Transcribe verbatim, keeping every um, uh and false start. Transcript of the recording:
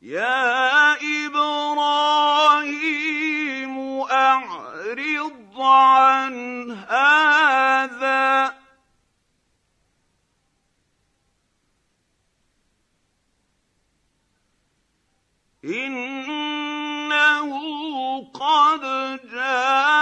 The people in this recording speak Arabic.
يَا إِبْرَاهِيمُ أَعْرِضْ عَنْ هَٰذَا ۖ إِنَّهُ قَدْ جَاءَ